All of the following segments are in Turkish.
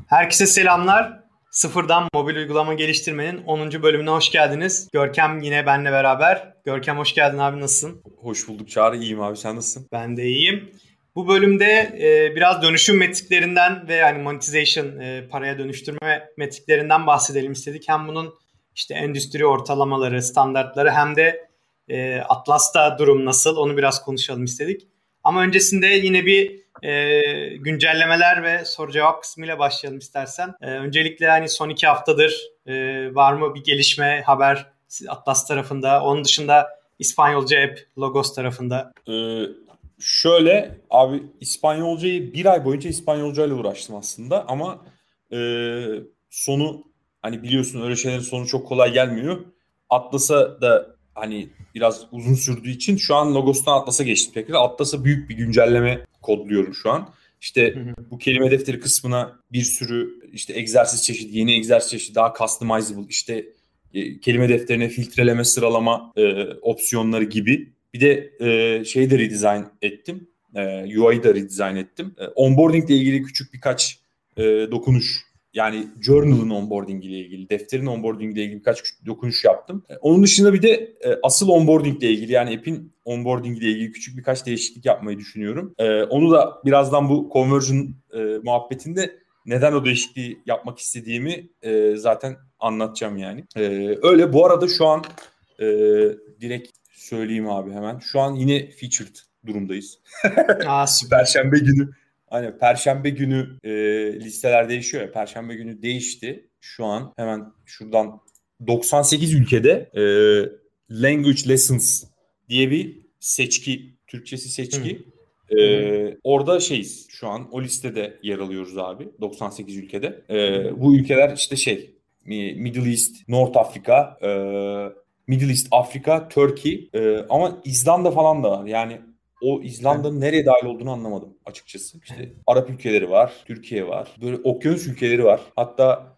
Herkese selamlar. Sıfırdan mobil uygulama geliştirmenin 10. bölümüne hoş geldiniz. Görkem yine benimle beraber. Görkem hoş geldin abi, nasılsın? Hoş bulduk Çağrı, iyiyim abi, sen nasılsın? Ben de iyiyim. Bu bölümde biraz dönüşüm metriklerinden ve yani monetization, paraya dönüştürme metriklerinden bahsedelim istedik. Hem bunun işte endüstri ortalamaları, standartları hem de Atlas'ta durum nasıl onu biraz konuşalım istedik. Ama öncesinde yine bir güncellemeler ve soru cevap kısmıyla başlayalım istersen. Öncelikle hani son 2 haftadır var mı bir gelişme, haber Atlas tarafında? Onun dışında İspanyolca app Logos tarafında. Şöyle abi, İspanyolcayı bir ay boyunca İspanyolcayla uğraştım aslında ama sonu, hani biliyorsun öyle şeylerin sonu çok kolay gelmiyor. Atlas'a da hani biraz uzun sürdüğü için şu an Logos'tan Atlas'a geçtim tekrar. Atlas'a büyük bir güncelleme kodluyorum şu an. İşte bu kelime defteri kısmına bir sürü işte egzersiz çeşidi, yeni egzersiz çeşidi, daha customizable, işte kelime defterine filtreleme, sıralama opsiyonları gibi. Bir de şeyi de redesign ettim. UI'yi da redesign ettim. Onboarding ile ilgili küçük birkaç dokunuş. Yani journal'ın onboarding ile ilgili, defterin onboarding ile ilgili birkaç küçük dokunuş yaptım. Onun dışında bir de asıl onboarding ile ilgili, yani app'in onboarding ile ilgili küçük birkaç değişiklik yapmayı düşünüyorum. Onu da birazdan bu conversion muhabbetinde neden o değişikliği yapmak istediğimi zaten anlatacağım yani. Öyle, bu arada şu an direkt söyleyeyim abi hemen. Şu an yine featured durumdayız. Süper. Perşembe günü. Hani Perşembe günü listeler değişiyor ya. Perşembe günü değişti. Şu an hemen şuradan 98 ülkede Language Lessons diye bir seçki, Türkçesi seçki. Orada şeyiz. Şu an o listede yer alıyoruz abi. 98 ülkede. Bu ülkeler işte Middle East, North Afrika, Middle East, Afrika, Turkey, ama İzlanda falan da var. Yani o İzlanda'nın nereye dahil olduğunu anlamadım açıkçası. İşte Arap ülkeleri var, Türkiye var. Böyle okyanus ülkeleri var. Hatta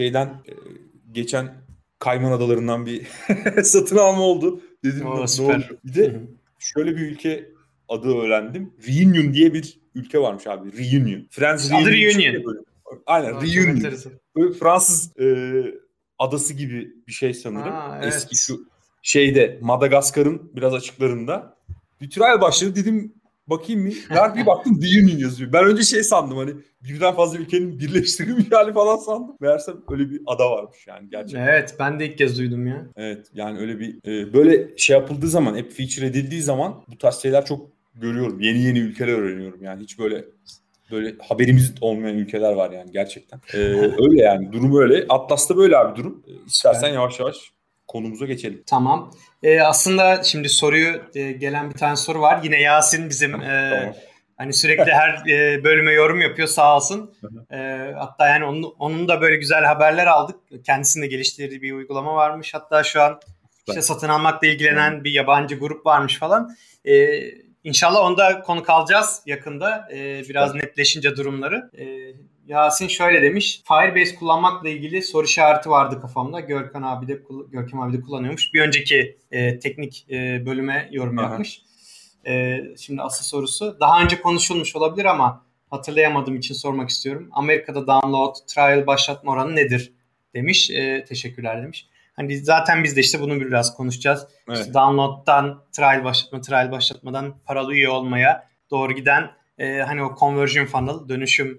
geçen Kayman Adaları'ndan bir satın alma oldu. Dedim ne oluyor? Bir de şöyle bir ülke adı öğrendim. Reunion diye bir ülke varmış abi. Reunion. Friends adı Reunion. Aynen, Reunion. Böyle Fransız adası gibi bir şey sanırım. Evet. Eski şu Madagaskar'ın biraz açıklarında. Bir trial başladı, dedim bakayım mı? Bir baktım Reunion yazıyor. Ben önce sandım, hani birden fazla ülkenin birleştirilmiş hali falan sandım. Meğersem öyle bir ada varmış yani gerçekten. Evet, ben de ilk kez duydum ya. Evet, yani öyle bir böyle yapıldığı zaman, app feature edildiği zaman bu tarz şeyler çok görüyorum. Yeni ülkeler öğreniyorum yani, hiç böyle haberimiz olmayan ülkeler var yani gerçekten. Öyle yani, durum öyle. Atlas'ta böyle abi durum. İstersen yavaş yavaş konumuza geçelim. Tamam. Aslında şimdi gelen bir tane soru var. Yine Yasin bizim Tamam. hani sürekli her bölüme yorum yapıyor, sağ olsun. Hatta yani onun da böyle güzel haberler aldık. Kendisinin de geliştirdiği bir uygulama varmış. Hatta şu an işte satın almakla ilgilenen bir yabancı grup varmış falan. İnşallah onda konuk alacağız yakında. Biraz netleşince durumları. Yasin şöyle demiş. Firebase kullanmakla ilgili soru işareti vardı kafamda. Görkem abi de kullanıyormuş. Bir önceki teknik bölüme yorum yapmış. Şimdi asıl sorusu. Daha önce konuşulmuş olabilir ama hatırlayamadığım için sormak istiyorum. Amerika'da download, trial başlatma oranı nedir? Demiş. Teşekkürler demiş. Hani zaten biz de işte bunu biraz konuşacağız. Evet. İşte download'dan trial başlatmadan paralı üye olmaya doğru giden hani o conversion funnel, dönüşüm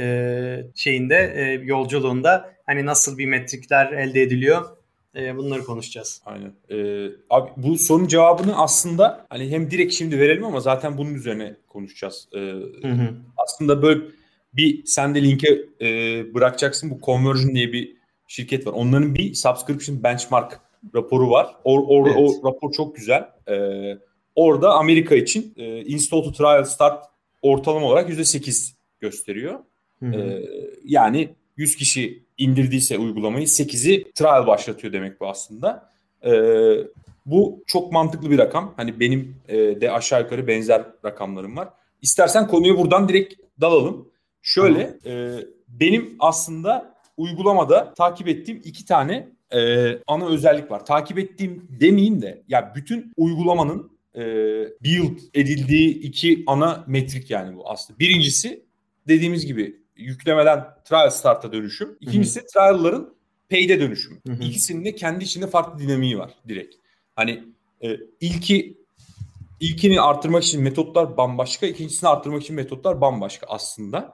yolculuğunda hani nasıl bir metrikler elde ediliyor, bunları konuşacağız. Aynen. Abi bu sorunun cevabını aslında hani hem direkt şimdi verelim ama zaten bunun üzerine konuşacağız. Aslında böyle sen de linke bırakacaksın, bu Conversion diye bir şirket var. Onların bir subscription benchmark raporu var. Evet. O rapor çok güzel. Orada Amerika için install to trial start ortalama olarak %8 gösteriyor. Yani 100 kişi indirdiyse uygulamayı 8'i trial başlatıyor demek bu aslında. Bu çok mantıklı bir rakam. Hani benim de aşağı yukarı benzer rakamlarım var. İstersen konuya buradan direkt dalalım. Şöyle, benim aslında uygulamada takip ettiğim 2 tane ana özellik var. Takip ettiğim demeyeyim de ya, bütün uygulamanın build edildiği 2 ana metrik yani bu aslında. Birincisi dediğimiz gibi yüklemeden trial start'a dönüşüm. İkincisi trial'ların paid'e dönüşüm. Hı hı. İkisinin de kendi içinde farklı dinamiği var direkt. Hani ilkini arttırmak için metotlar bambaşka, ikincisini arttırmak için metotlar bambaşka aslında.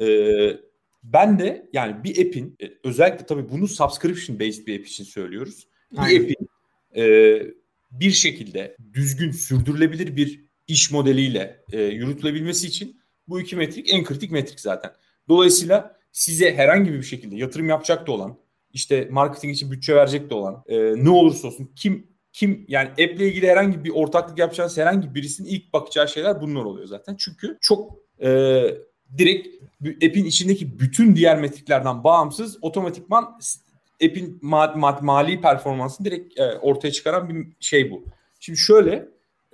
Ben de yani bir app'in özellikle tabii bunu subscription based bir app için söylüyoruz. Bir app'in bir şekilde düzgün sürdürülebilir bir iş modeliyle yürütülebilmesi için bu iki metrik en kritik metrik zaten. Dolayısıyla size herhangi bir şekilde yatırım yapacak da olan, işte marketing için bütçe verecek de olan, ne olursa olsun kim yani app'le ilgili herhangi bir ortaklık yapacağınız herhangi birisinin ilk bakacağı şeyler bunlar oluyor zaten. Çünkü çok direkt app'in içindeki bütün diğer metriklerden bağımsız otomatikman app'in mali performansını direkt ortaya çıkaran bir şey bu. Şimdi şöyle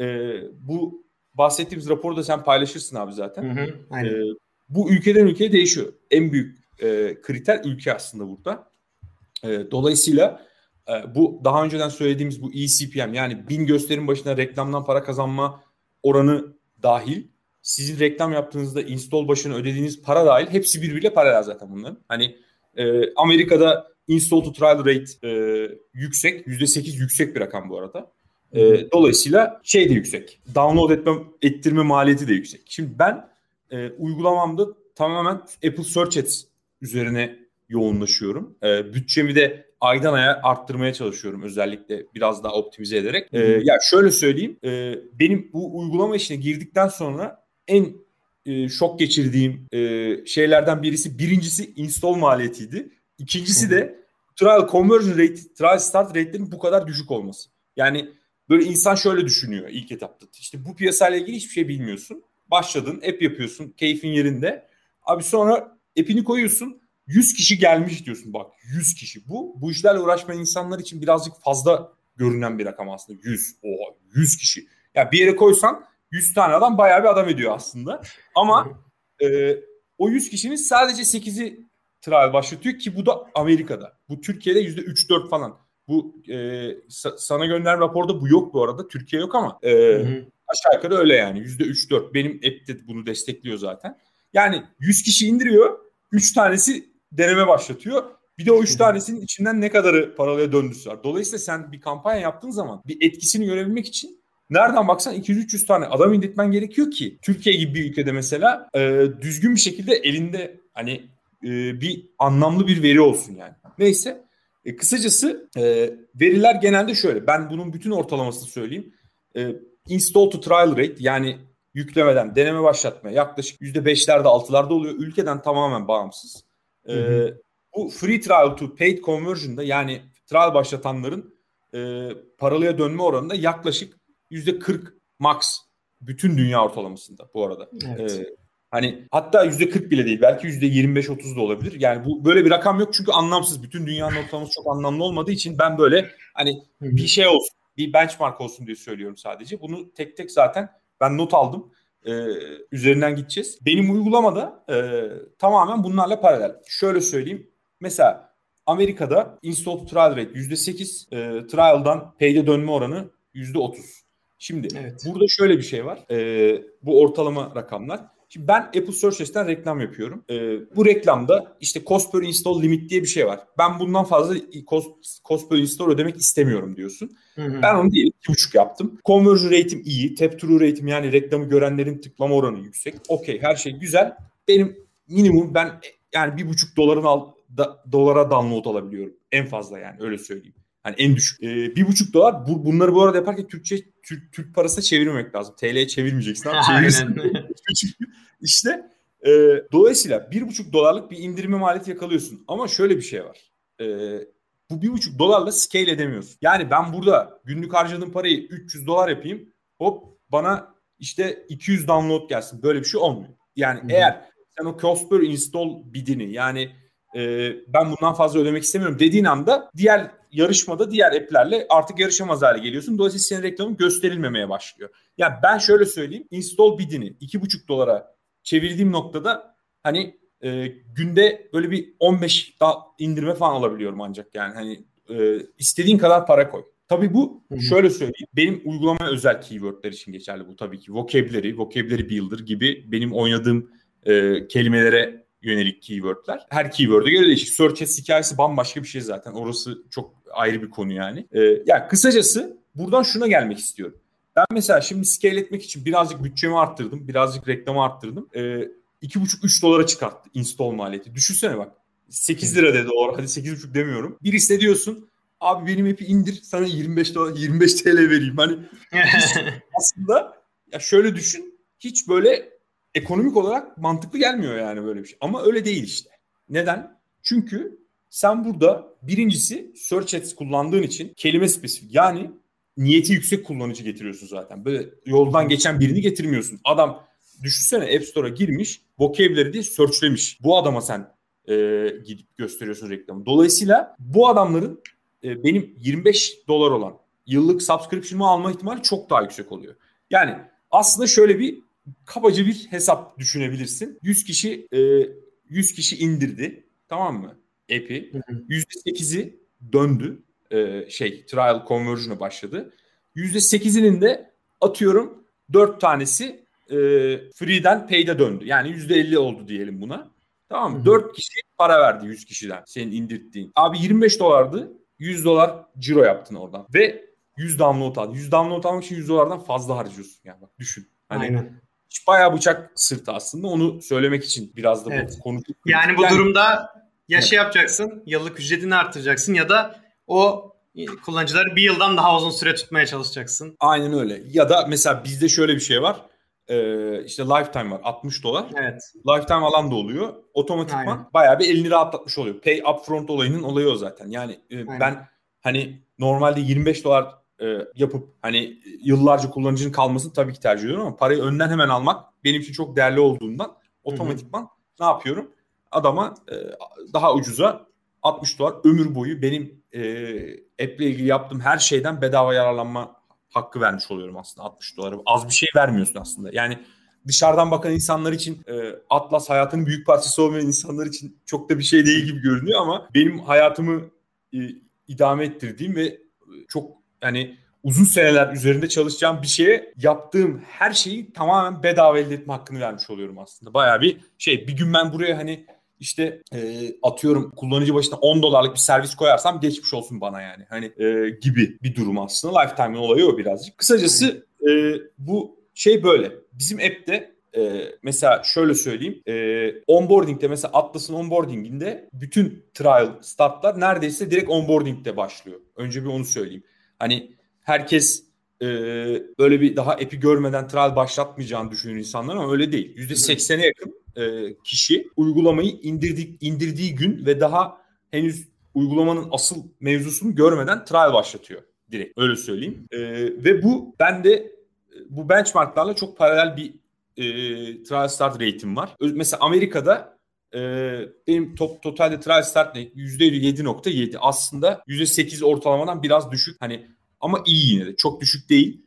bu bahsettiğimiz raporu da sen paylaşırsın abi zaten. Aynen. Bu ülkeden ülkeye değişiyor. En büyük kriter ülke aslında burada. Dolayısıyla bu daha önceden söylediğimiz bu eCPM yani 1000 gösterim başına reklamdan para kazanma oranı dahil, sizin reklam yaptığınızda install başına ödediğiniz para dahil hepsi birbiriyle paralel zaten bunların. Hani Amerika'da install to trial rate yüksek, %8 yüksek bir rakam bu arada. Dolayısıyla şey de yüksek. Download ettirme maliyeti de yüksek. Şimdi ben uygulamamda tamamen Apple Search Ads üzerine yoğunlaşıyorum. Bütçemi de aydan aya arttırmaya çalışıyorum özellikle biraz daha optimize ederek. Ya şöyle söyleyeyim. Benim bu uygulama işine girdikten sonra en şok geçirdiğim şeylerden birincisi install maliyetiydi. İkincisi de trial conversion rate, trial start rate'lerin bu kadar düşük olması. Yani böyle insan şöyle düşünüyor ilk etapta. İşte bu piyasayla ilgili hiçbir şey bilmiyorsun. Başladın, app yapıyorsun, keyfin yerinde. Abi sonra app'ini koyuyorsun. 100 kişi gelmiş diyorsun bak 100 kişi. Bu işlerle uğraşmayan insanlar için birazcık fazla görünen bir rakam aslında. 100 kişi. Ya bir yere koysan 100 tane adam bayağı bir adam ediyor aslında. Ama o 100 kişinin sadece 8'i trial başlatıyor ki bu da Amerika'da. Bu Türkiye'de %3-4 falan. Bu sana gönderen raporda bu yok bu arada. Türkiye yok ama aşağı yukarı öyle yani. %3-4. Benim app de bunu destekliyor zaten. Yani 100 kişi indiriyor. 3 tanesi deneme başlatıyor. Bir de o 3 tanesinin içinden ne kadarı paralaya döndüsü var. Dolayısıyla sen bir kampanya yaptığın zaman bir etkisini görebilmek için nereden baksan 200-300 tane adam indirtmen gerekiyor ki Türkiye gibi bir ülkede mesela düzgün bir şekilde elinde hani bir anlamlı bir veri olsun yani. Neyse kısacası veriler genelde şöyle. Ben bunun bütün ortalamasını söyleyeyim. Install to trial rate yani yüklemeden deneme başlatmaya yaklaşık %5'lerde 6'larda oluyor. Ülkeden tamamen bağımsız. Bu free trial to paid conversion'da yani trial başlatanların paralıya dönme oranında yaklaşık %40 max bütün dünya ortalamasında bu arada. Evet. Hani hatta %40 bile değil belki %25-30 da olabilir. Yani bu böyle bir rakam yok çünkü anlamsız. Bütün dünyanın ortalaması çok anlamlı olmadığı için ben böyle hani bir şey olsun, bir benchmark olsun diye söylüyorum sadece. Bunu tek tek zaten ben not aldım. Üzerinden gideceğiz. Benim uygulamada tamamen bunlarla paralel. Şöyle söyleyeyim. Mesela Amerika'da install to trial rate %8, trial'dan paid'e dönme oranı %30. Şimdi burada şöyle bir şey var. Bu ortalama rakamlar. Şimdi ben Apple Search Ads'ten reklam yapıyorum. Bu reklamda işte cost per install limit diye bir şey var. Ben bundan fazla cost per install ödemek istemiyorum diyorsun. Ben onu diyelim 2,5 yaptım. Conversion rate'im iyi. Tap through rate'im yani reklamı görenlerin tıklama oranı yüksek. Okey her şey güzel. Benim minimum ben yani $1,5 download alabiliyorum. En fazla yani öyle söyleyeyim. Yani en düşük. $1,5 bunları bu arada yaparken Türk parasına çevirmemek lazım. TL'ye çevirmeyeceksin abi. Aynen. İşte dolayısıyla $1,5 bir indirme maliyeti yakalıyorsun. Ama şöyle bir şey var. Bu $1,5 scale edemiyorsun. Yani ben burada günlük harcadığım parayı $300 yapayım. Hop bana işte 200 download gelsin. Böyle bir şey olmuyor. Yani eğer sen o cost per install bidini yani ben bundan fazla ödemek istemiyorum dediğin anda diğer yarışmada diğer app'lerle artık yarışamaz hale geliyorsun. Dolayısıyla senin reklamın gösterilmemeye başlıyor. Yani ben şöyle söyleyeyim. Install bidini $2,5 çevirdiğim noktada hani günde böyle bir 15 indirme falan alabiliyorum ancak yani hani istediğin kadar para koy. Tabii bu şöyle söyleyeyim. Benim uygulamaya özel keywordler için geçerli bu tabii ki. Vocabulary builder gibi benim oynadığım kelimelere yönelik keywordler. Her keyword'e göre değişik. Search ads hikayesi bambaşka bir şey zaten. Orası çok ayrı bir konu yani. Yani kısacası buradan şuna gelmek istiyorum. Ben mesela şimdi scale etmek için birazcık bütçemi arttırdım. Birazcık reklamı arttırdım. 2,5-3 dolara çıkarttı install maliyeti. Düşünsene bak. 8 lira dedi o. Hadi 8,5 demiyorum. Bir hissediyorsun. Abi benim app'i indir. Sana 25 dolar, 25 TL vereyim. Hani aslında ya şöyle düşün. Hiç böyle ekonomik olarak mantıklı gelmiyor yani böyle bir şey. Ama öyle değil işte. Neden? Çünkü sen burada birincisi search ads kullandığın için kelime spesifik. Yani niyeti yüksek kullanıcı getiriyorsun zaten. Böyle yoldan geçen birini getirmiyorsun. Adam düşünsene App Store'a girmiş, vocabulary diye searchlemiş. Bu adama sen gidip gösteriyorsun reklamı. Dolayısıyla bu adamların benim 25 dolar olan yıllık subscription'ımı alma ihtimali çok daha yüksek oluyor. Yani aslında şöyle bir kabaca bir hesap düşünebilirsin. 100 kişi indirdi. Tamam mı? App'i. %8'i döndü. Trial conversion'a başladı. %8'inin de atıyorum 4 tanesi free'den paid'e döndü. Yani %50 oldu diyelim buna. Tamam mı? 4 kişi para verdi 100 kişiden senin indirttiğin. Abi 25 dolardı. 100 dolar ciro yaptın oradan. Ve 100 download aldın. 100 download almak için 100 dolardan fazla harcıyorsun. Yani bak düşün. Hani aynen. Bayağı bıçak sırtı aslında. Onu söylemek için biraz da bu konuştuk. Yani bu durumda ya şey yapacaksın. Yıllık ücretini artıracaksın ya da o kullanıcıları bir yıldan daha uzun süre tutmaya çalışacaksın. Aynen öyle. Ya da mesela bizde şöyle bir şey var. İşte lifetime var. 60 dolar. Evet. Lifetime alan da oluyor. Otomatikman bayağı bir elini rahatlatmış oluyor. Pay upfront olayının olayı o zaten. Yani ben hani normalde 25 dolar yapıp hani yıllarca kullanıcının kalmasını tabii ki tercih ediyorum ama parayı önden hemen almak benim için çok değerli olduğundan otomatikman ne yapıyorum? Adama daha ucuza 60 dolar ömür boyu benim app'le ilgili yaptığım her şeyden bedava yararlanma hakkı vermiş oluyorum aslında 60 dolara. Az bir şey vermiyorsun aslında. Yani dışarıdan bakan insanlar için Atlas hayatının büyük parçası olmayan insanlar için çok da bir şey değil gibi görünüyor ama benim hayatımı idame ettirdiğim ve çok yani uzun seneler üzerinde çalışacağım bir şeye yaptığım her şeyi tamamen bedava elde etme hakkını vermiş oluyorum aslında. Bayağı bir şey. Bir gün ben buraya hani işte atıyorum kullanıcı başına 10 dolarlık bir servis koyarsam geçmiş olsun bana yani. Hani gibi bir durum aslında. Lifetime'ın olayı o birazcık. Kısacası bu şey böyle. Bizim app'te mesela şöyle söyleyeyim. Onboarding'de mesela Atlas'ın onboarding'inde bütün trial startlar neredeyse direkt onboarding'de başlıyor. Önce bir onu söyleyeyim. Hani herkes böyle bir daha app'i görmeden trial başlatmayacağını düşünen insanlar ama öyle değil. %80'e yakın kişi uygulamayı indirdiği gün ve daha henüz uygulamanın asıl mevzusunu görmeden trial başlatıyor direkt. Öyle söyleyeyim. Ve ben de bu benchmarklarla çok paralel bir trial start rate'im var. Mesela Amerika'da benim totalde trial start rate %7.7 aslında %8 ortalamadan biraz düşük. Hani ama iyi yine de. Çok düşük değil.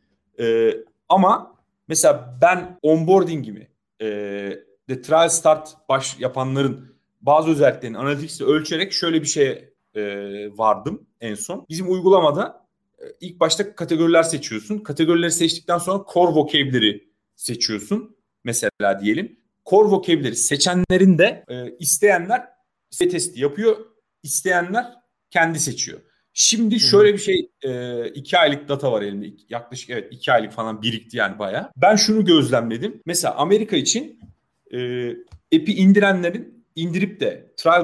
Ama mesela ben onboarding'imi de trial start yapanların bazı özelliklerini Analytics'te ölçerek şöyle bir şeye vardım en son. Bizim uygulamada ilk başta kategoriler seçiyorsun. Kategorileri seçtikten sonra core vocabulary seçiyorsun. Mesela diyelim. Core vocabulary seçenlerin de isteyenler testi yapıyor. İsteyenler kendi seçiyor. Şimdi şöyle bir şey 2 aylık data var elimde. Yaklaşık 2 aylık falan birikti yani bayağı. Ben şunu gözlemledim. Mesela Amerika için app'i indirip de trial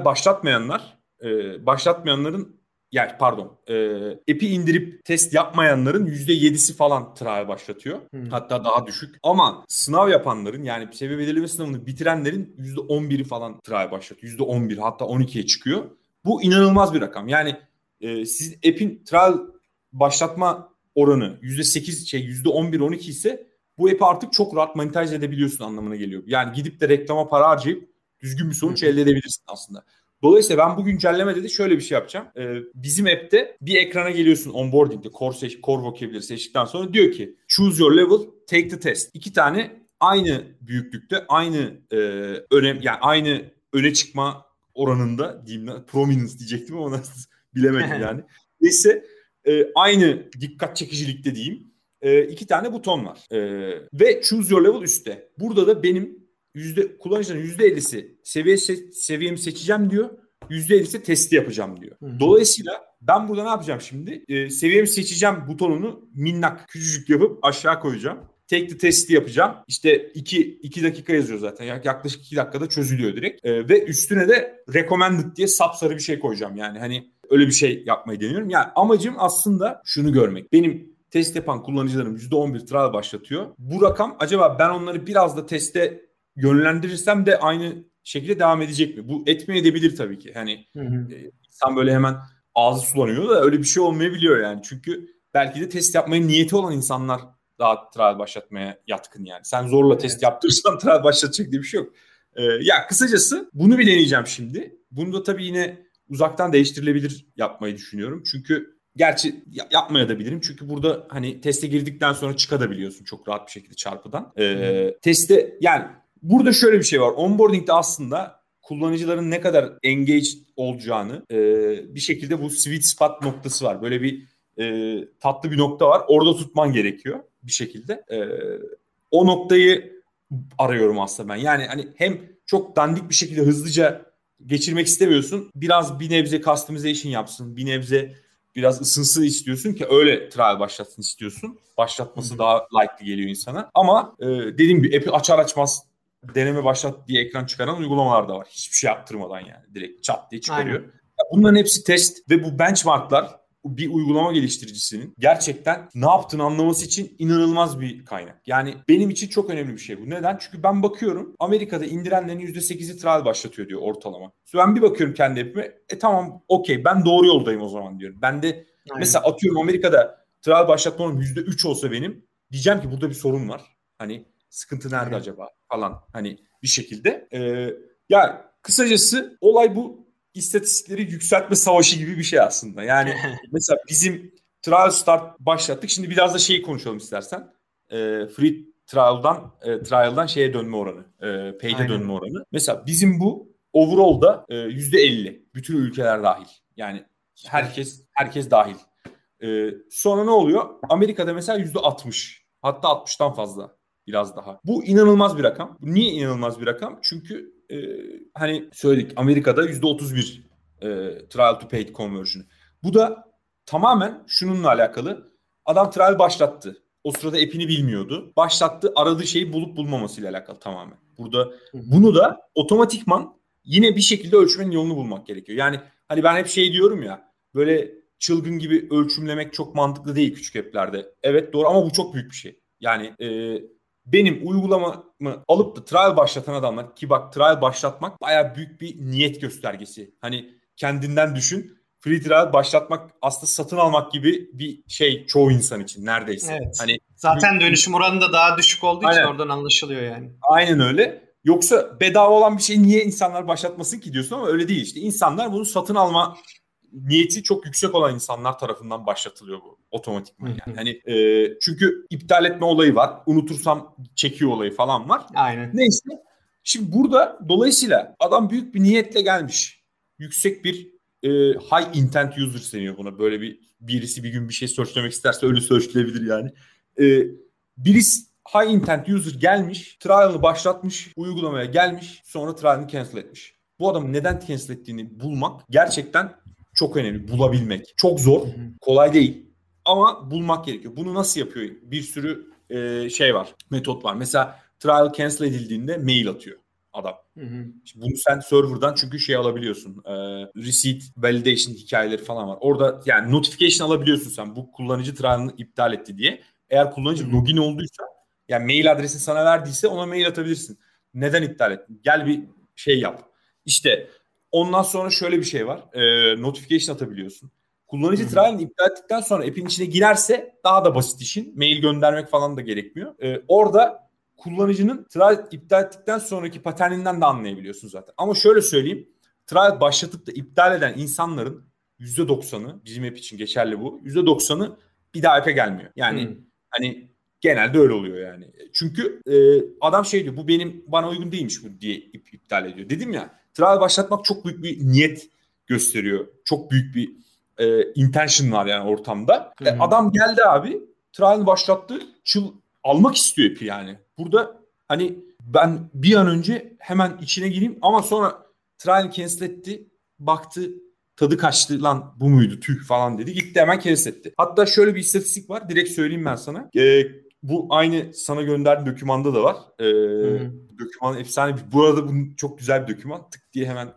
başlatmayanların yani pardon app'i indirip test yapmayanların %7'si falan trial başlatıyor. Hatta daha düşük. Ama sınav yapanların yani seviye belirleme sınavını bitirenlerin %11'i falan trial başlatıyor. %11 hatta 12'ye çıkıyor. Bu inanılmaz bir rakam. Yani sizin app'in trial başlatma oranı %11-12 ise bu app'i artık çok rahat monetize edebiliyorsun anlamına geliyor. Yani gidip de reklama para harcayıp düzgün bir sonuç elde edebilirsin aslında. Dolayısıyla ben bu güncellemede de şöyle bir şey yapacağım. Bizim app'te bir ekrana geliyorsun onboarding'de core vocabulary seçtikten sonra diyor ki choose your level, take the test. 2 tane aynı büyüklükte, aynı önem yani aynı öne çıkma oranında diyeyim, prominence diyecektim ama bilemedim yani. Neyse aynı dikkat çekicilikte diyeyim. 2 tane buton var. Ve choose your level üstte. Burada da benim kullanıcıların %50'si seviyemi seçeceğim diyor. %50'si testi yapacağım diyor. Dolayısıyla ben burada ne yapacağım şimdi? Seviyemi seçeceğim butonunu minnak küçücük yapıp aşağı koyacağım. Take the testi yapacağım. İşte 2 dakika yazıyor zaten. Yaklaşık 2 dakikada çözülüyor direkt. Ve üstüne de recommended diye sapsarı bir şey koyacağım. Yani hani öyle bir şey yapmayı deniyorum. Yani amacım aslında şunu görmek. Benim test yapan kullanıcılarım %11 trial başlatıyor. Bu rakam acaba ben onları biraz da teste yönlendirirsem de aynı şekilde devam edecek mi? Bu etmeyebilir tabii ki. Hani insan böyle hemen ağzı sulanıyor da öyle bir şey olmayabiliyor yani. Çünkü belki de test yapmaya niyeti olan insanlar daha trial başlatmaya yatkın yani. Sen zorla test yaptırırsan trial başlatacak diye bir şey yok. Ya kısacası bunu bir deneyeceğim şimdi. Bunu da tabii yine uzaktan değiştirilebilir yapmayı düşünüyorum. Çünkü gerçi yapmaya da bilirim. Çünkü burada hani teste girdikten sonra çıkabiliyorsun çok rahat bir şekilde çarpıdan. Teste yani burada şöyle bir şey var. Onboarding'de aslında kullanıcıların ne kadar engaged olacağını bir şekilde bu sweet spot noktası var. Böyle bir tatlı bir nokta var. Orada tutman gerekiyor bir şekilde. O noktayı arıyorum aslında ben. Yani hani hem çok dandik bir şekilde hızlıca geçirmek istemiyorsun. Biraz bir nebze customization yapsın. Bir nebze biraz ısınsın istiyorsun ki öyle trial başlatsın istiyorsun. Başlatması daha likely geliyor insana. Ama dediğim gibi app'i açar açmaz deneme başlat diye ekran çıkaran uygulamalar da var. Hiçbir şey yaptırmadan yani. Direkt çat diye çıkarıyor. Bunların hepsi test ve bu benchmarklar bir uygulama geliştiricisinin gerçekten ne yaptığını anlaması için inanılmaz bir kaynak. Yani benim için çok önemli bir şey bu. Neden? Çünkü ben bakıyorum Amerika'da indirenlerin %8'i trial başlatıyor diyor ortalama. Ben bir bakıyorum kendi app'ime. Tamam okey ben doğru yoldayım o zaman diyorum. Ben de mesela atıyorum Amerika'da trial başlatmam %3 olsa benim diyeceğim ki burada bir sorun var. Hani sıkıntı nerede acaba falan hani bir şekilde. Ya kısacası olay bu. İstatistikleri yükseltme savaşı gibi bir şey aslında. Yani mesela bizim trial start başlattık. Şimdi biraz da şeyi konuşalım istersen. Free trial'dan şeye dönme oranı. Paid'e dönme oranı. Mesela bizim bu overall'da %50. Bütün ülkeler dahil. Yani herkes dahil. Sonra ne oluyor? Amerika'da mesela %60. Hatta 60'tan fazla. Biraz daha. Bu inanılmaz bir rakam. Niye inanılmaz bir rakam? Çünkü hani söyledik Amerika'da %31 trial to paid conversion. Bu da tamamen şununla alakalı. Adam trial başlattı. O sırada app'ini bilmiyordu. Başlattı, aradığı şeyi bulup bulmamasıyla alakalı tamamen. Burada bunu da otomatikman yine bir şekilde ölçmenin yolunu bulmak gerekiyor. Yani hani ben hep şey diyorum ya, böyle çılgın gibi ölçümlemek çok mantıklı değil küçük app'lerde. Evet doğru ama bu çok büyük bir şey. Yani benim uygulamamı alıp da trial başlatan adamlar ki bak trial başlatmak bayağı büyük bir niyet göstergesi. Hani kendinden düşün. Free trial başlatmak aslında satın almak gibi bir şey çoğu insan için neredeyse. Evet. Hani zaten dönüşüm oranı da daha düşük olduğu için oradan anlaşılıyor yani. Aynen öyle. Yoksa bedava olan bir şey niye insanlar başlatmasın ki diyorsun ama öyle değil işte. İnsanlar bunu satın alma niyeti çok yüksek olan insanlar tarafından başlatılıyor bu otomatikman yani. Hani çünkü iptal etme olayı var. Unutursam çekiyor olayı falan var. Aynen. Neyse. Şimdi burada dolayısıyla adam büyük bir niyetle gelmiş. Yüksek bir high intent user deniyor buna. Böyle birisi bir gün bir şey searchlemek isterse öyle searchleyebilir yani. Birisi high intent user gelmiş, trial'ını başlatmış, uygulamaya gelmiş, sonra trial'ını cancel etmiş. Bu adamın neden cancel ettiğini bulmak gerçekten çok önemli. Bulabilmek. Çok zor, kolay değil. Ama bulmak gerekiyor. Bunu nasıl yapıyor? Bir sürü şey var, metot var. Mesela trial cancel edildiğinde mail atıyor adam. Şimdi bunu sen server'dan çünkü şey alabiliyorsun. Receipt, validation hikayeleri falan var. Orada yani notification alabiliyorsun sen bu kullanıcı trial'ını iptal etti diye. Eğer kullanıcı login olduysa yani mail adresini sana verdiyse ona mail atabilirsin. Neden iptal ettin? Gel bir şey yap. İşte ondan sonra şöyle bir şey var. Notification atabiliyorsun. Kullanıcı trial'ını iptal ettikten sonra app'in içine girerse daha da basit işin. Mail göndermek falan da gerekmiyor. Orada kullanıcının trial iptal ettikten sonraki paterninden de anlayabiliyorsun zaten. Ama şöyle söyleyeyim. Trial başlatıp da iptal eden insanların %90'ı bizim app için geçerli bu. %90'ı bir daha app'e gelmiyor. Yani hani genelde öyle oluyor yani. Çünkü adam şey diyor bu bana uygun değilmiş bu diye iptal ediyor. Dedim ya trial başlatmak çok büyük bir niyet gösteriyor. Çok büyük bir intention var yani ortamda. Adam geldi abi trial'ını başlattı almak istiyor app'i yani. Burada hani ben bir an önce hemen içine gireyim ama sonra trial cancel etti. Baktı tadı kaçtı lan bu muydu tüh falan dedi. Gitti hemen cancel etti. Hatta şöyle bir istatistik var. Direkt söyleyeyim ben sana. Bu aynı sana gönderdiğim dokümanda da var. Doküman efsane. Bu arada bu çok güzel bir doküman. Tık diye hemen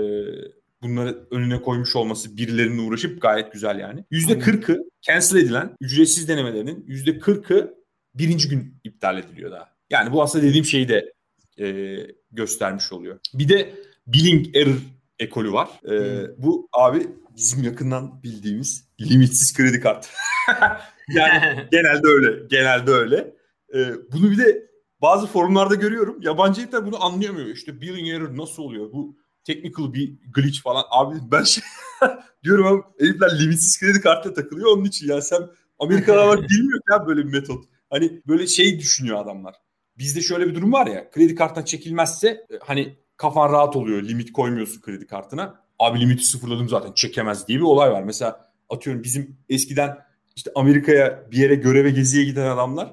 bunları önüne koymuş olması birilerinin uğraşıp gayet güzel yani. %40'ı cancel edilen ücretsiz denemelerinin %40'ı birinci gün iptal ediliyor daha. Yani bu aslında dediğim şeyi de göstermiş oluyor. Bir de billing error ekolü var. Bu abi bizim yakından bildiğimiz limitsiz kredi kartı. Yani genelde öyle. Bunu bir de bazı forumlarda görüyorum. Yabancı herifler bunu anlayamıyor. İşte billing error nasıl oluyor? Bu technical bir glitch falan. Abi ben diyorum ama herifler limitsiz kredi kartına takılıyor onun için. Ya sen Amerikalılar bilmiyor ya böyle bir metot. Hani böyle şey düşünüyor adamlar. Bizde şöyle bir durum var ya. Kredi kartına çekilmezse hani kafan rahat oluyor. Limit koymuyorsun kredi kartına. Abi limiti sıfırladım zaten çekemez diye bir olay var. Mesela atıyorum bizim eskiden işte Amerika'ya bir yere göreve geziye giden adamlar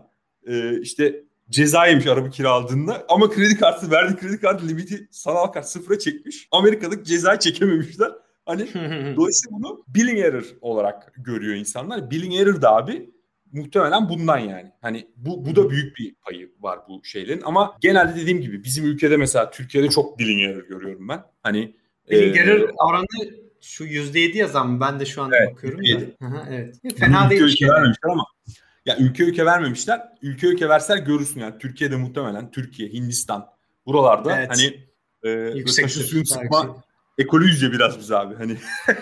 işte ceza yemiş araba kiraladığında ama kredi kartı limiti sanal kart sıfıra çekmiş. Amerika'daki cezayı çekememişler. Hani dolayısıyla bunu billing error olarak görüyor insanlar. Billing error da abi muhtemelen bundan yani. Hani bu da büyük bir payı var bu şeylerin ama genelde dediğim gibi bizim ülkede mesela Türkiye'de çok billing error görüyorum ben. Hani billing error oranı şu %7 yazan ben de şu an evet, bakıyorum %7. da. Aha, evet. Fena değil. Ülke vermemişler ama ya ülke vermemişler. Ülke verseler görürsün yani. Türkiye'de muhtemelen Türkiye, Hindistan buralarda evet. hani Yüksek taşı suyun yüksek. sıkma ekolü yüzüyor biraz biz abi. Hani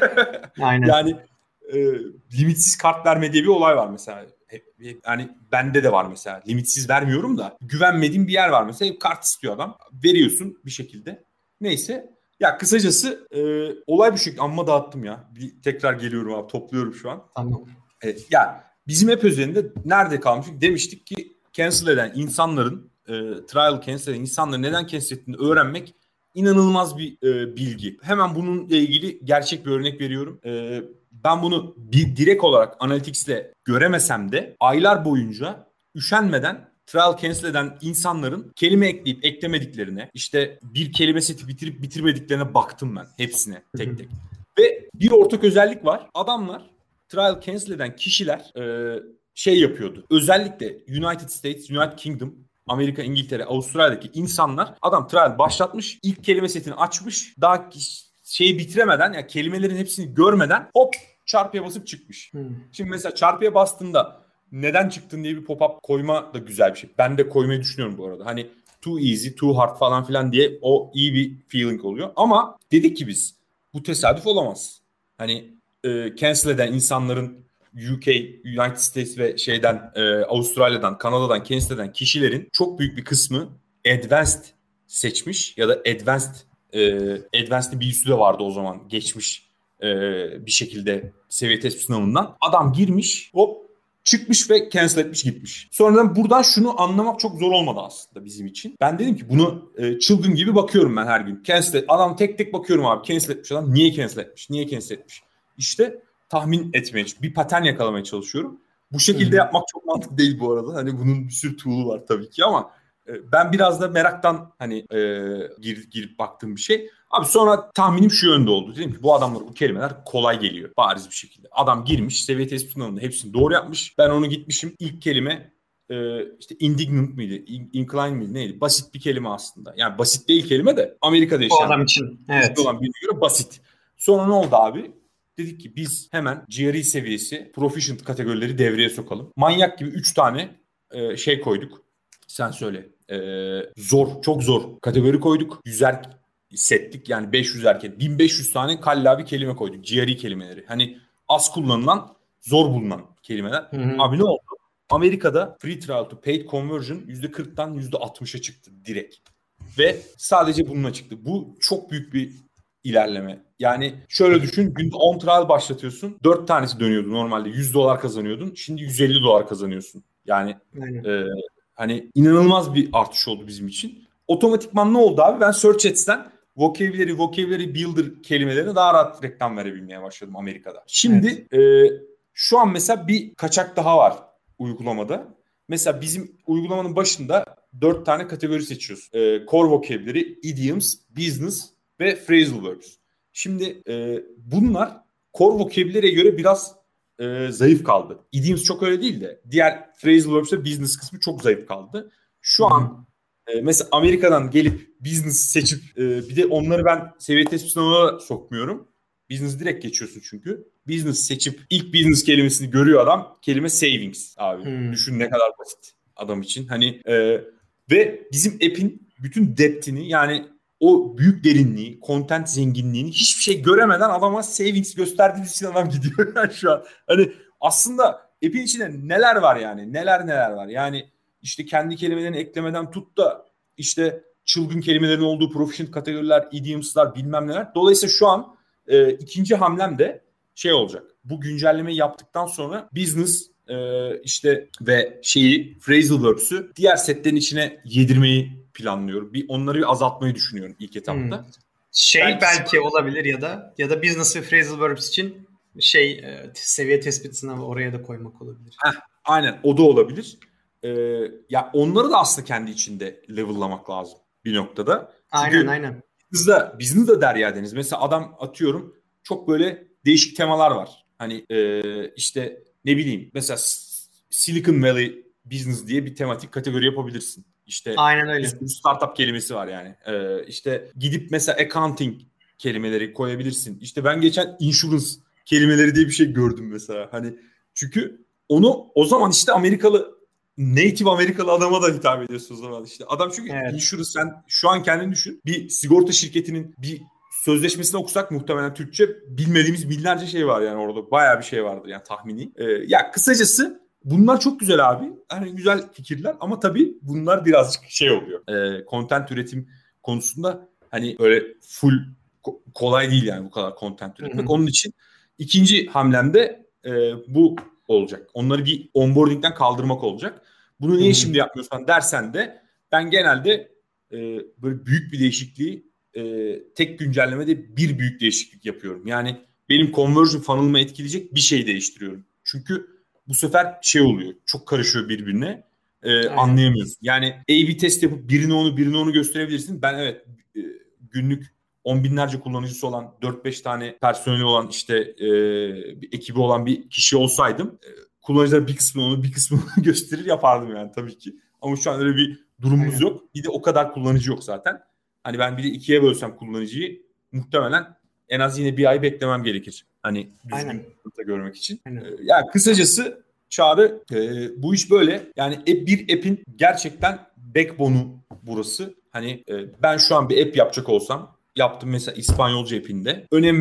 aynen. Yani limitsiz kart verme diye bir olay var mesela. Yani bende de var mesela. Limitsiz vermiyorum da güvenmediğim bir yer var mesela. Hep kart istiyor adam. Veriyorsun bir şekilde. Neyse. Ya kısacası olay bu şekilde. Amma dağıttım ya. Tekrar geliyorum abi. Topluyorum şu an. Tamam. Ya bizim hep üzerinde nerede kalmıştık? Demiştik ki cancel eden insanların trial cancel eden insanların neden cancel ettiğini öğrenmek inanılmaz bir bilgi. Hemen bununla ilgili gerçek bir örnek veriyorum. Ben bunu direkt olarak Analytics'le göremesem de aylar boyunca üşenmeden trial cancel eden insanların kelime ekleyip eklemediklerine, işte bir kelime seti bitirip bitirmediklerine baktım ben hepsine tek tek. Ve bir ortak özellik var. Adamlar trial cancel eden kişiler şey yapıyordu. Özellikle United States, United Kingdom, Amerika, İngiltere, Avustralya'daki insanlar adam trial başlatmış. İlk kelime setini açmış. Daha şeyi bitiremeden yani kelimelerin hepsini görmeden hop çarpıya basıp çıkmış. Şimdi mesela çarpıya bastığında neden çıktın diye bir pop-up koyma da güzel bir şey. Ben de koymayı düşünüyorum bu arada. Hani too easy, too hard falan filan diye o iyi bir feeling oluyor. Ama dedik ki biz bu tesadüf olamaz. Hani cancel eden insanların UK, United States ve Avustralya'dan, Kanada'dan cancel eden kişilerin çok büyük bir kısmı advanced seçmiş ya da advanced'in bir üstü de vardı o zaman geçmiş bir şekilde seviye tespit sınavından. Adam girmiş hop çıkmış ve cancel etmiş gitmiş. Sonradan buradan şunu anlamak çok zor olmadı aslında bizim için. Ben dedim ki bunu çılgın gibi bakıyorum ben her gün. Adam tek tek bakıyorum abi. Cancel etmiş adam. Niye cancel etmiş? Niye cancel etmiş? İşte tahmin etmeye, bir patern yakalamaya çalışıyorum. Bu şekilde yapmak çok mantıklı değil bu arada. Hani bunun bir sürü tool'u var tabii ki ama ben biraz da meraktan hani girip baktığım bir şey. Abi sonra tahminim şu yönde oldu. Dedim ki bu adamlara bu kelimeler kolay geliyor bariz bir şekilde. Adam girmiş seviye tespit sınavında hepsini doğru yapmış. Ben onu gitmişim ilk kelime işte indignant mıydı? Incline mıydı? Neydi? Basit bir kelime aslında. Yani basit değil kelime de Amerika'da yaşayan. O adam için. Evet. Olan birine göre basit. Sonra ne oldu abi? Dedik ki biz hemen GRE seviyesi proficient kategorileri devreye sokalım. Manyak gibi 3 tane şey koyduk. Sen söyle. Zor, çok zor kategori koyduk. 100'er settik yani 500 erken. 1500 tane kallavi kelime koyduk. GRE kelimeleri. Hani az kullanılan, zor bulunan kelimeler. Abi ne oldu? Amerika'da free trial to paid conversion %40'tan %60'a çıktı direkt. Ve sadece bununla çıktı. Bu çok büyük bir ilerleme. Yani şöyle düşün, günde 10 trial başlatıyorsun. 4 tanesi dönüyordu normalde. $100 kazanıyordun. Şimdi $150 kazanıyorsun. Yani hani inanılmaz bir artış oldu bizim için. Otomatikman ne oldu abi? Ben Search Ads'ten vocabulary builder kelimelerine daha rahat reklam verebilmeye başladım Amerika'da. Şimdi şu an mesela bir kaçak daha var uygulamada. Mesela bizim uygulamanın başında 4 tane kategori seçiyorsun. Core vocabulary, idioms, business ve phrasal verbs. Şimdi bunlar core vocabulary'e göre biraz zayıf kaldı. Idioms çok öyle değil de diğer phrasal verbs ve business kısmı çok zayıf kaldı. Şu an mesela Amerika'dan gelip business seçip bir de onları ben seviye tespit sınavına sokmuyorum. Business direkt geçiyorsun çünkü. Business seçip ilk business kelimesini görüyor adam. Kelime savings abi. Düşün ne kadar basit adam için. Hani ve bizim app'in bütün depth'ini yani o büyük derinliği, content zenginliğini hiçbir şey göremeden adama savings gösterdiğimiz için adam gidiyor yani şu an. Hani aslında app'in içinde neler var yani? Neler var. Yani işte kendi kelimelerini eklemeden tut da işte çılgın kelimelerin olduğu proficient kategoriler, idioms'lar bilmem neler. Dolayısıyla şu an ikinci hamlem de şey olacak. Bu güncellemeyi yaptıktan sonra business işte ve phrasal verbs'ü diğer setlerin içine yedirmeyi planlıyorum. Onları azaltmayı düşünüyorum ilk etapta. Belki olabilir ya da business ve phrasal verbs için seviye tespit sınavı oraya da koymak olabilir. Aynen o da olabilir. Ya onları da aslında kendi içinde level'lamak lazım bir noktada. Çünkü aynen. Business da derya deniz. Mesela adam atıyorum çok böyle değişik temalar var. Hani işte ne bileyim mesela Silicon Valley Business diye bir tematik kategori yapabilirsin. İşte aynen öyle. Startup kelimesi var yani. İşte gidip mesela accounting kelimeleri koyabilirsin. İşte ben geçen insurance kelimeleri diye bir şey gördüm mesela. Hani çünkü onu o zaman işte native Amerikalı adama da hitap ediyorsun o zaman işte. Adam çünkü insurance sen şu an kendini düşün. Bir sigorta şirketinin bir sözleşmesini okusak muhtemelen Türkçe bilmediğimiz binlerce şey var yani orada. Bayağı bir şey vardır yani tahmini. Ya kısacası bunlar çok güzel abi. Yani güzel fikirler ama tabii bunlar birazcık şey oluyor. Content üretim konusunda hani böyle full kolay değil yani bu kadar content üretmek. Onun için ikinci hamlemde bu olacak. Onları bir onboarding'den kaldırmak olacak. Bunu niye şimdi yapmıyorsan dersen de ben genelde böyle büyük bir değişikliği tek güncellemede bir büyük değişiklik yapıyorum. Yani benim conversion funnel'ımı etkileyecek bir şey değiştiriyorum. Çünkü bu sefer şey oluyor. Çok karışıyor birbirine. Anlayamıyorsun. Yani A/B test yapıp birini onu gösterebilirsin. Ben evet günlük 10 binlerce kullanıcısı olan 4-5 tane personeli olan işte bir ekibi olan bir kişi olsaydım kullanıcılar bir kısmını onu bir kısmını gösterir yapardım yani tabii ki. Ama şu an öyle bir durumumuz yok. Bir de o kadar kullanıcı yok zaten. Hani ben bir de ikiye bölsem kullanıcıyı muhtemelen en az yine bir ay beklemem gerekir. Hani düzgün görmek için. Yani kısacası Çağrı bu iş böyle. Yani bir app'in gerçekten backbone'u burası. Hani ben şu an bir app yapacak olsam yaptım mesela İspanyolca app'inde.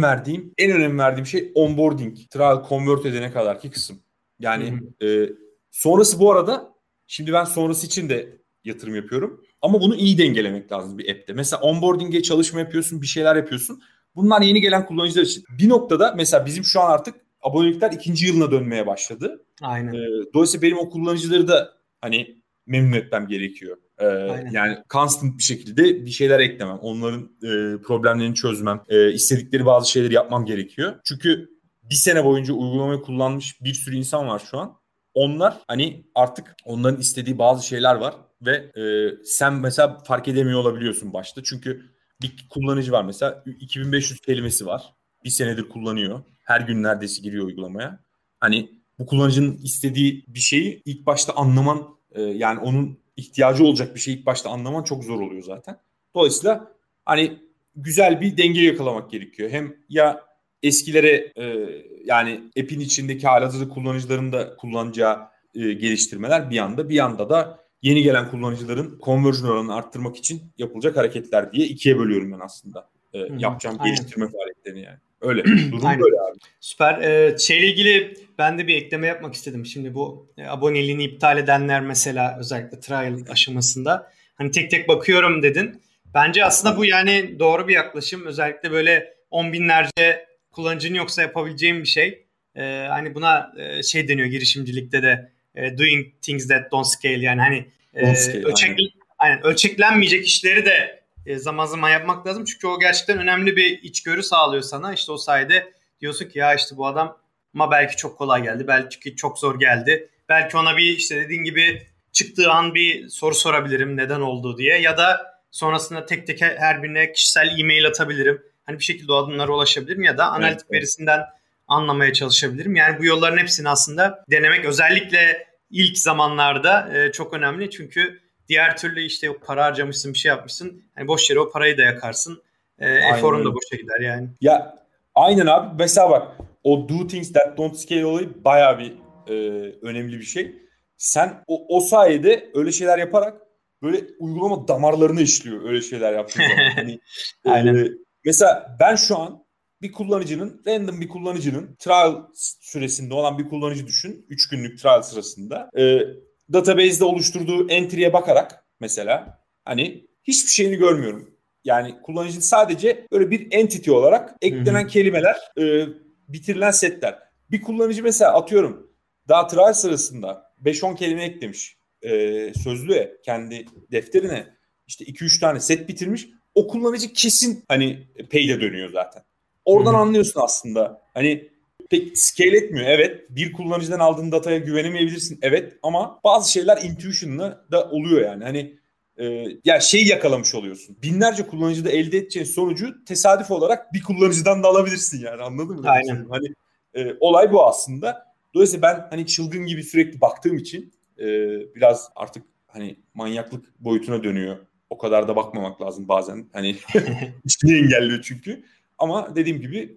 En önem verdiğim şey onboarding, trial convert edene kadarki kısım. Yani sonrası bu arada şimdi ben sonrası için de yatırım yapıyorum. Ama bunu iyi dengelemek lazım bir app'te. Mesela onboarding'e çalışma yapıyorsun, bir şeyler yapıyorsun. Bunlar yeni gelen kullanıcılar için. Bir noktada mesela bizim şu an artık abonelikler 2. yılına dönmeye başladı. Aynen. Dolayısıyla benim o kullanıcıları da hani memnun etmem gerekiyor. Yani constant bir şekilde bir şeyler eklemem. Onların problemlerini çözmem. İstedikleri bazı şeyleri yapmam gerekiyor. Çünkü bir sene boyunca uygulamayı kullanmış bir sürü insan var şu an. Onlar hani artık onların istediği bazı şeyler var ve sen mesela fark edemiyor olabiliyorsun başta. Çünkü bir kullanıcı var mesela 2500 kelimesi var. Bir senedir kullanıyor. Her gün neredeyse giriyor uygulamaya. Hani bu kullanıcının istediği bir şeyi ilk başta anlaman yani onun ihtiyacı olacak bir şeyi ilk başta anlaman çok zor oluyor zaten. Dolayısıyla hani güzel bir denge yakalamak gerekiyor. Hem ya eskilere yani app'in içindeki halihazırda kullanıcıların da kullanacağı geliştirmeler bir yanda da yeni gelen kullanıcıların conversion oranını arttırmak için yapılacak hareketler diye ikiye bölüyorum ben aslında. Yapacağım geliştirme faaliyetlerini yani. Öyle. Durum böyle abi. Süper. Şeyle ilgili ben de bir ekleme yapmak istedim. Şimdi bu aboneliğini iptal edenler mesela özellikle trial aşamasında hani tek tek bakıyorum dedin. Bence aslında bu yani doğru bir yaklaşım. Özellikle böyle 10 binlerce kullanıcının yoksa yapabileceğim bir şey. Hani buna şey deniyor girişimcilikte de doing things that don't scale yani hani ölçeklenmeyecek işleri de zaman zaman yapmak lazım. Çünkü o gerçekten önemli bir içgörü sağlıyor sana. İşte o sayede diyorsun ki ya işte bu adam ama belki çok kolay geldi. Belki çok zor geldi. Belki ona bir işte dediğin gibi çıktığı an bir soru sorabilirim neden olduğu diye, ya da sonrasında tek tek her birine kişisel e-mail atabilirim. Hani bir şekilde o adımlara ulaşabilirim ya da analitik verisinden anlamaya çalışabilirim. Yani bu yolların hepsini aslında denemek özellikle ilk zamanlarda çok önemli. Çünkü diğer türlü işte para harcamışsın, bir şey yapmışsın. Yani boş yere o parayı da yakarsın. Eforun da boşa gider yani. Ya aynen abi. Mesela bak, o do things that don't scale olayı bayağı bir önemli bir şey. Sen o sayede öyle şeyler yaparak böyle uygulama damarlarını işliyor öyle şeyler yaptığın zaman. Hani Aynen. mesela ben şu an random bir kullanıcının trial süresinde olan bir kullanıcı düşün. 3 günlük trial sırasında. Database'de oluşturduğu entry'ye bakarak mesela hani hiçbir şeyini görmüyorum. Yani kullanıcı sadece böyle bir entity olarak eklenen kelimeler, bitirilen setler. Bir kullanıcı mesela atıyorum daha trial sırasında 5-10 kelime eklemiş sözlüğe, kendi defterine işte 2-3 tane set bitirmiş. O kullanıcı kesin hani pay'le dönüyor zaten. Oradan anlıyorsun aslında. Hani pek scale etmiyor. Evet. Bir kullanıcıdan aldığın dataya güvenemeyebilirsin. Evet. Ama bazı şeyler intuition'la da oluyor yani. Hani ya şeyi yakalamış oluyorsun. Binlerce kullanıcıda elde edeceğin sonucu tesadüf olarak bir kullanıcıdan da alabilirsin yani. Anladın mı? Aynen. Hani olay bu aslında. Dolayısıyla ben hani çılgın gibi sürekli baktığım için biraz artık hani manyaklık boyutuna dönüyor. O kadar da bakmamak lazım bazen. Hani işini engelliyor çünkü. Ama dediğim gibi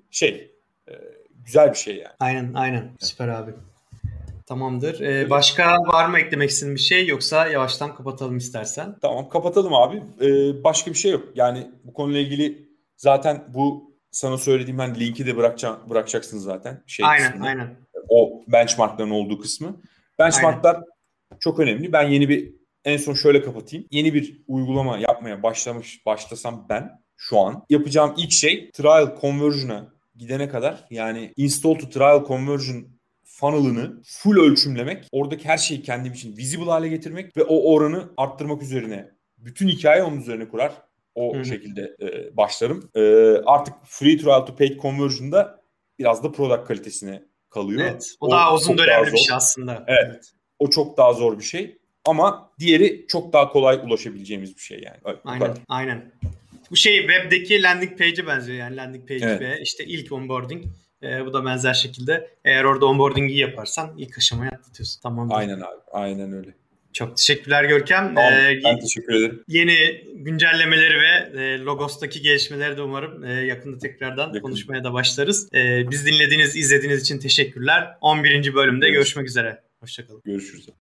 güzel bir şey yani. Aynen. Süper abi. Tamamdır. Başka var mı eklemek istediğin bir şey, yoksa yavaştan kapatalım istersen? Tamam, kapatalım abi. Başka bir şey yok. Yani bu konuyla ilgili zaten bu sana söylediğim hani linki de bırakacaksınız zaten kısmını. Aynen. O benchmarkların olduğu kısmı. Aynen. Benchmarklar çok önemli. Ben en son şöyle kapatayım. Yeni bir uygulama yapmaya başlasam ben şu an yapacağım ilk şey trial conversion'a gidene kadar, yani install to trial conversion funnel'ını full ölçümlemek, oradaki her şeyi kendim için visible hale getirmek ve o oranı arttırmak üzerine bütün hikaye onun üzerine kurar. O şekilde başlarım. Artık free trial to paid conversion'da biraz da product kalitesine kalıyor. Evet. O daha uzun dönemli bir şey aslında. Evet. O çok daha zor bir şey. Ama diğeri çok daha kolay ulaşabileceğimiz bir şey yani. Aynen. Bu webdeki landing page'e benziyor yani, landing page ve işte ilk onboarding. Bu da benzer şekilde. Eğer orada onboarding'i yaparsan ilk aşamayı atlatıyorsun. Tamamdır. Aynen abi. Aynen öyle. Çok teşekkürler Görkem. Tamam, ben teşekkür ederim. Yeni güncellemeleri ve Logos'taki gelişmeleri de umarım yakında tekrardan konuşmaya da başlarız. Biz izlediğiniz için teşekkürler. 11. bölümde görüşmek üzere. Hoşçakalın. Görüşürüz.